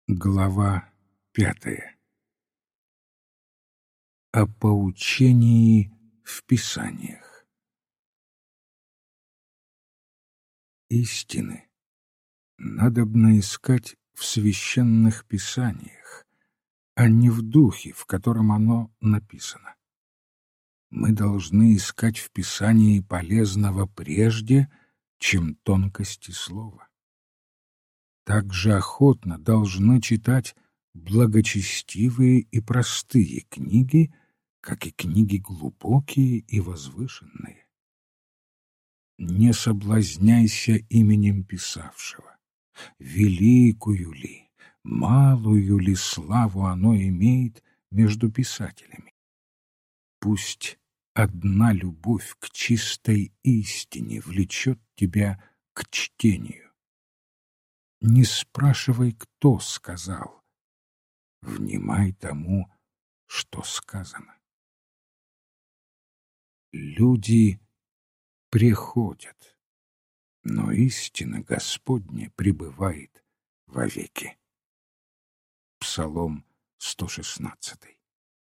Глава 5. О поучении в Писаниях. Истины надобно искать в священных Писаниях, а не в духе, в котором оно написано. Мы должны искать в Писании полезного прежде, чем тонкости слова. Так же охотно должны читать благочестивые и простые книги, как и книги глубокие и возвышенные. Не соблазняйся именем писавшего. Великую ли, малую ли славу оно имеет между писателями? Пусть одна любовь к чистой истине влечет тебя к чтению. Не спрашивай, кто сказал. Внимай тому, что сказано. Люди приходят, но истина Господня пребывает вовеки. Псалом 116.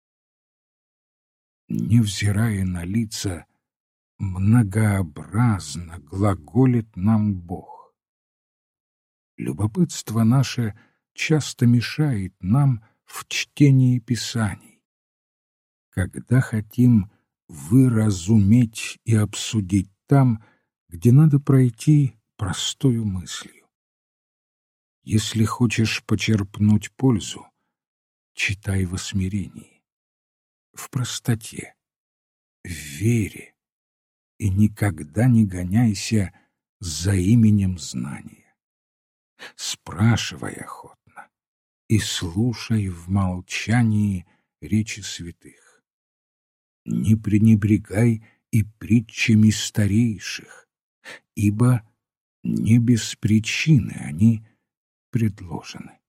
Невзирая на лица, многообразно глаголит нам Бог. Любопытство наше часто мешает нам в чтении Писаний. Когда хотим выразуметь и обсудить там, где надо пройти простою мыслью. Если хочешь почерпнуть пользу, читай во смирении, в простоте, в вере и никогда не гоняйся за именем знания. Спрашивай охотно и слушай в молчании речи святых. Не пренебрегай и притчами старейших, ибо не без причины они предложены.